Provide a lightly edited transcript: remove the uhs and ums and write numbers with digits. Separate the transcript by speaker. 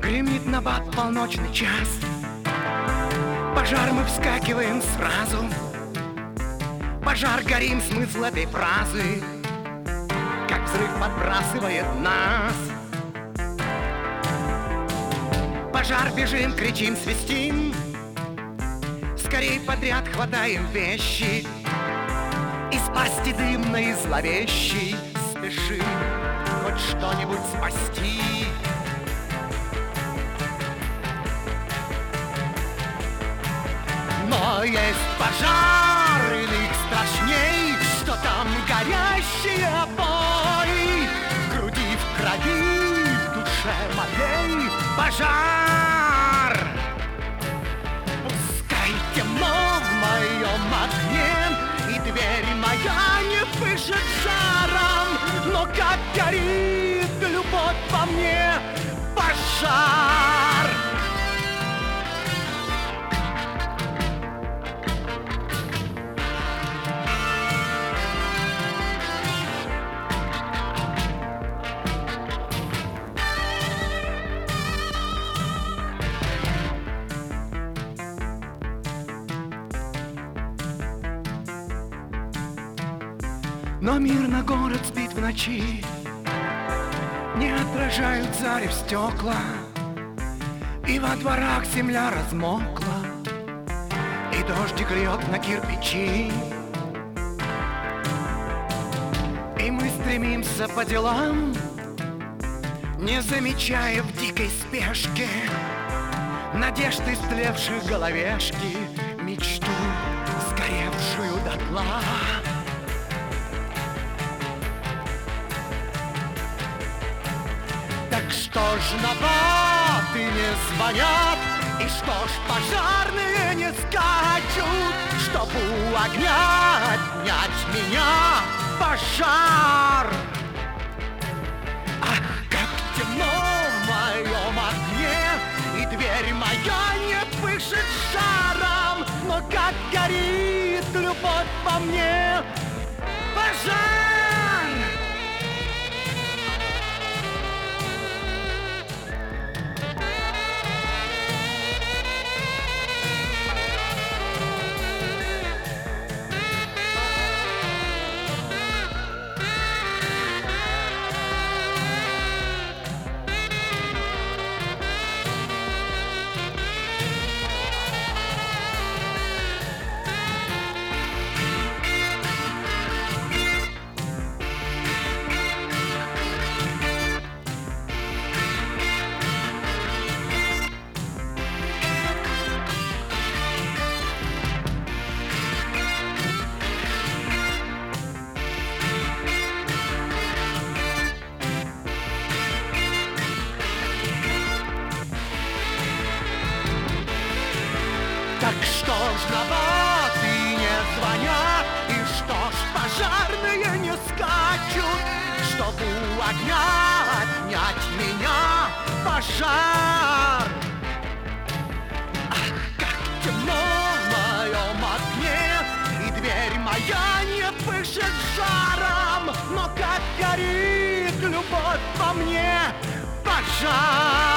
Speaker 1: Гремит набат полночный час. Пожар, мы вскакиваем сразу. Пожар, горим, смысл этой фразы, как взрыв подбрасывает нас. Пожар, бежим, кричим, свистим. Скорей подряд хватаем вещи. Из пасти дымной и зловещей спешим хоть что-нибудь спасти. Но есть пожар, иных страшней, что там горящие обои. В груди, в крови, в душе моей пожар. Пускай темно в моем окне, и дверь моя не пышет жаром, но как горит любовь во мне пожар. Но мирно город спит в ночи, не отражают зари в стекла, и во дворах земля размокла, и дождик льет на кирпичи. И мы стремимся по делам, не замечая в дикой спешке надежд истлевших головешки, мечту, сгоревшую дотла. Так что ж набаты не звонят, и что ж пожарные не скачут, чтоб у огня отнять меня пожар? Ах, как темно в моем окне, и дверь моя не пышет жаром, но как горит любовь во мне пожар! Так что ж набаты не звонят, и что ж пожарные не скачут, чтоб у огня отнять меня пожар? Ах, как темно в моем окне, и дверь моя не пышет жаром, но как горит любовь во мне пожар!